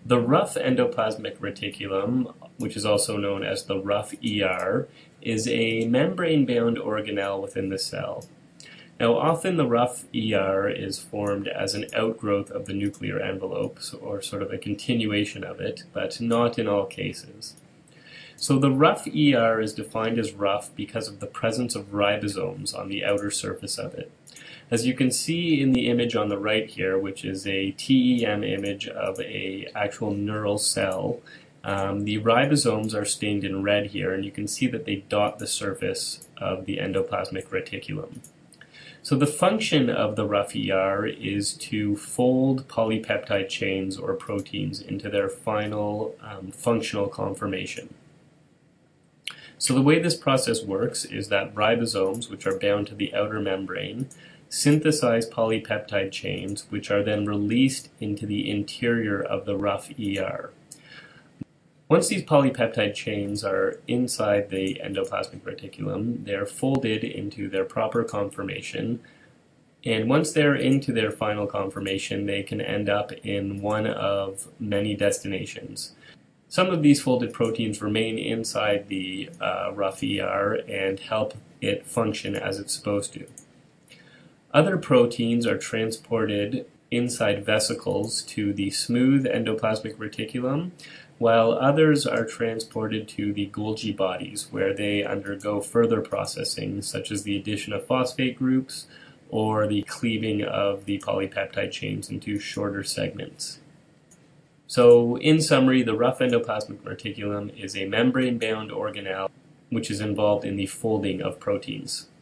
The rough endoplasmic reticulum, which is also known as the rough ER, is a membrane-bound organelle within the cell. Now, often the rough ER is formed as an outgrowth of the nuclear envelope, or sort of a continuation of it, but not in all cases. So the rough ER is defined as rough because of the presence of ribosomes on the outer surface of it. As you can see in the image on the right here, which is a TEM image of an actual neural cell, the ribosomes are stained in red here, and you can see that they dot the surface of the endoplasmic reticulum. So the function of the rough ER is to fold polypeptide chains or proteins into their final functional conformation. So the way this process works is that ribosomes, which are bound to the outer membrane, synthesize polypeptide chains, which are then released into the interior of the rough ER. Once these polypeptide chains are inside the endoplasmic reticulum, they're folded into their proper conformation, and once they're into their final conformation, they can end up in one of many destinations. Some of these folded proteins remain inside the rough ER and help it function as it's supposed to. Other proteins are transported inside vesicles to the smooth endoplasmic reticulum, while others are transported to the Golgi bodies, where they undergo further processing, such as the addition of phosphate groups or the cleaving of the polypeptide chains into shorter segments. So, in summary, the rough endoplasmic reticulum is a membrane-bound organelle which is involved in the folding of proteins.